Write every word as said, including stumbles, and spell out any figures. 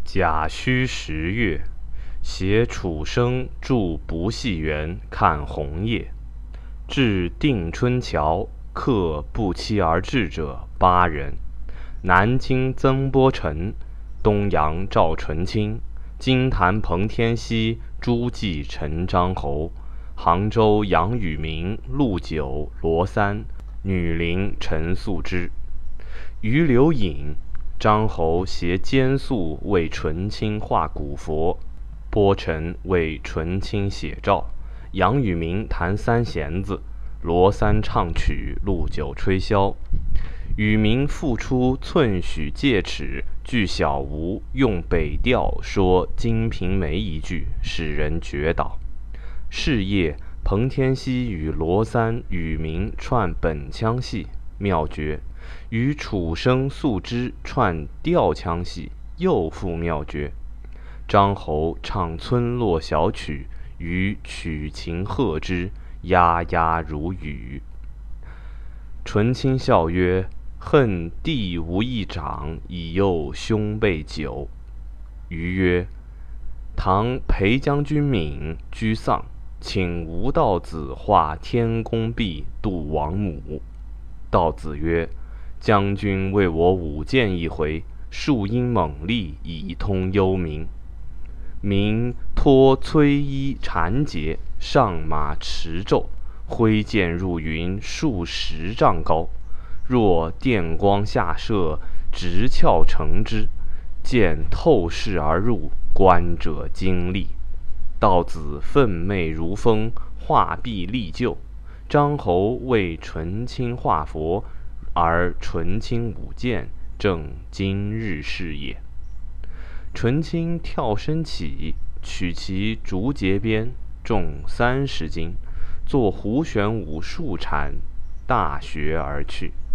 甲戌十月，携楚生住不系园看红叶。至定春桥，客不期而至者八人。南京曾国成，东阳赵纯卿，金坛彭天锡，诸暨陈张侯，杭州杨宇明、陆九、罗三，女伶陈素之。余留隐，张侯携兼素为纯卿画古佛，波臣为纯卿写照，杨宇明弹三弦子，罗三唱曲，陆九吹箫。宇明复出寸许戒尺，据小吴用北调说《金瓶梅》一句，使人绝倒。是夜，彭天锡与罗三、宇明串本腔戏，妙绝；与楚生、素之串吊腔戏，又复妙绝。张侯唱村落小曲，与曲情和之，鸦鸦如雨。纯卿笑曰：“恨弟无一长，以诱兄辈久。”余曰：“唐裴将军敏居丧，请吴道子画天公壁度王母。”道子曰：“将军为我舞剑一回，树因猛力以通幽冥。”明托崔衣缠结，上马持胄，挥剑入云数十丈高。若电光下射，直鞘成之，剑透视而入，观者惊厉。道子愤媚如风，画壁立就。张侯为纯卿画佛，而纯卿舞剑，正今日事也。纯卿跳身起，取其竹节鞭，重三十斤，作胡旋舞数铲，大学而去。